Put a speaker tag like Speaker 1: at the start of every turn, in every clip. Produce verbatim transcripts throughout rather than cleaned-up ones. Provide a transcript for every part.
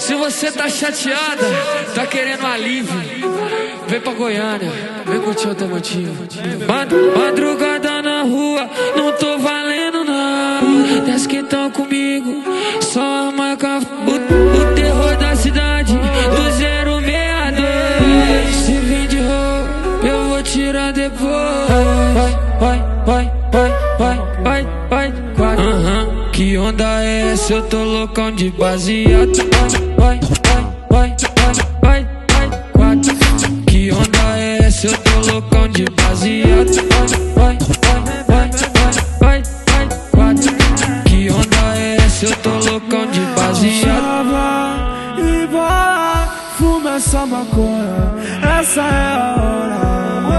Speaker 1: Se você tá chateada, tá querendo alívio, vem pra Goiânia, vem curtir o Alternativa. Madrugada na rua, não tô valendo não. Desce que tão comigo, só a marca. O, o terror da cidade, do zero seis dois. Se vir de roupa, eu vou tirar depois. Vai, vai, vai, vai, vai, vai, vai. Uhum. Que onda é essa? Eu tô loucão de baseado. Vai, vai, vai, vai, vai, vai, quatro. Que onda é essa? Eu tô loucão de baseado. Vai, vai, vai, vai, vai, vai, quatro. Que onda é essa? Eu tô loucão de baseado.
Speaker 2: E vai, fuma essa maconha, essa é a hora.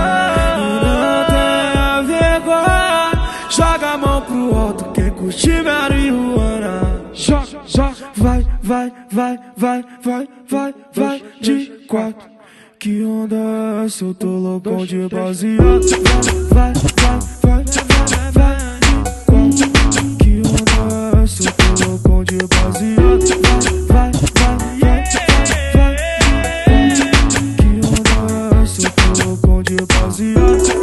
Speaker 2: Não tenha vergonha, joga a mão pro alto, quem curte marihuana. Joga, joga, vai, vai, vai, vai, vai, vai, vai, de quatro. Que onda é essa? Eu tô loucão de baseado. Vai, vai, vai, vai, vai, de quatro. Que onda é essa? Eu tô loucão de baseado. Vai, vai, vai, vai, vai, de quatro. Que onda é essa? Eu tô loucão de baseado.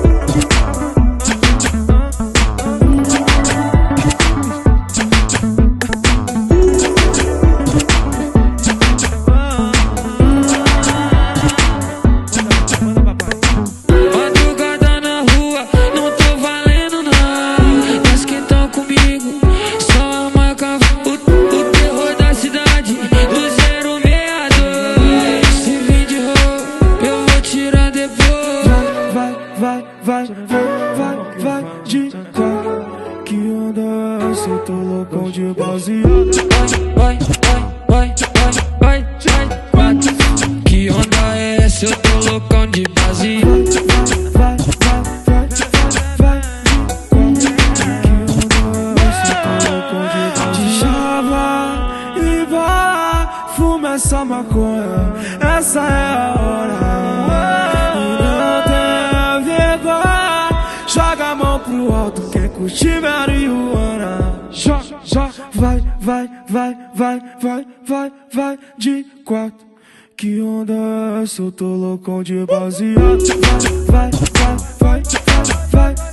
Speaker 2: Vai, vai, vai, vai, de quatro. Que onda é essa? Eu tô loucão de baseado.
Speaker 1: Vai, vai, vai, vai, vai, vai, quatro. Que onda é essa? Eu tô loucão de baseado.
Speaker 2: Vai, vai, vai, vai, vai, de quatro. Que onda é essa? Eu tô loucão de baseado. Chava e vai, fuma essa maconha, essa é a hora. Joga a mão pro alto, quem curte marihuana. Joga, joga, vai, vai, vai, vai, vai, vai, vai, de quatro. Que onda é essa? Eu tô loucão de baseado. Vai, vai, vai, vai, vai, vai.